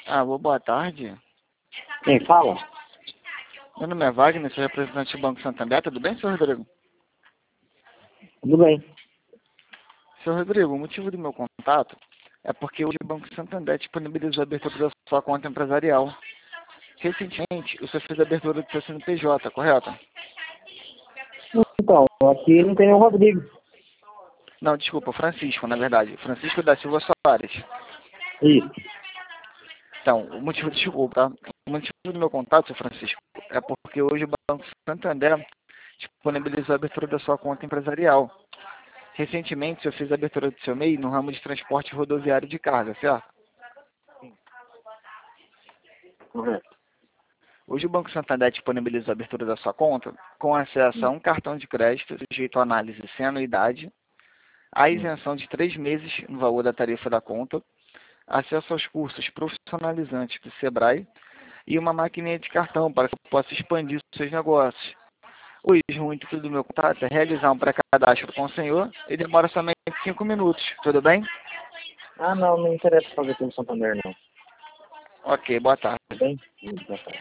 Alô, boa tarde. Quem fala? Meu nome é Wagner, sou representante do Banco Santander. Tudo bem, senhor Rodrigo? Tudo bem. Senhor Rodrigo, o motivo do meu contato é porque hoje o Banco Santander disponibilizou a abertura da sua conta empresarial. Recentemente, o senhor fez a abertura do seu CNPJ, correto? Então, aqui não tem nenhum Rodrigo. Não, desculpa, Francisco, na verdade. Francisco da Silva Soares. Isso. Então, desculpa, tá? O motivo do meu contato, senhor Francisco, é porque hoje o Banco Santander disponibilizou a abertura da sua conta empresarial. Recentemente, o senhor fez a abertura do seu MEI no ramo de transporte rodoviário de carga, certo? Correto. Hoje o Banco Santander disponibiliza a abertura da sua conta com acesso a um cartão de crédito sujeito à análise sem anuidade, a isenção de 3 meses no valor da tarifa da conta, acesso aos cursos profissionalizantes do Sebrae e uma maquininha de cartão para que possa expandir os seus negócios. Hoje, o intuito do meu contato é realizar um pré-cadastro com o senhor e demora somente 5 minutos, tudo bem? Não me interessa fazer pelo Santander, não. Ok, boa tarde. Tudo bem? Isso, boa tarde.